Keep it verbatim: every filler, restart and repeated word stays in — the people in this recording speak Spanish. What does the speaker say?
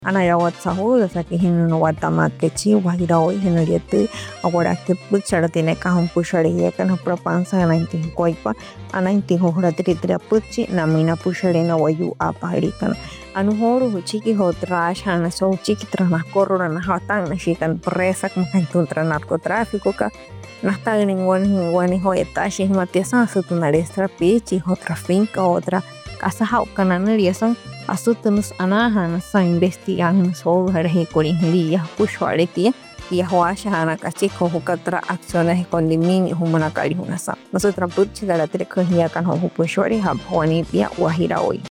Anaya WhatsApp saki hinu WhatsApp ke chi wahira oi hinu yete agora ke puchara tiene ka hon puchara ye kana propansa na inti koipa ana inti hora tri tri puchi na mina puchara na wayu apari kana anu horu chiki hotra shana so chiki trana korora na hatan na shikan presa como contra narcotráfico ka na está en wan wan ho etashi matiasa sutunare strapichi otra finca otra casa haukana neriasan asutunus anahan sa investigan sobre recorringería pushwaretia y huasha ana kachiko hukatra acciones de condominio humanakari hunasa nosotros puchi la trecohia kan ho pushwari hab honi pia wahira hoy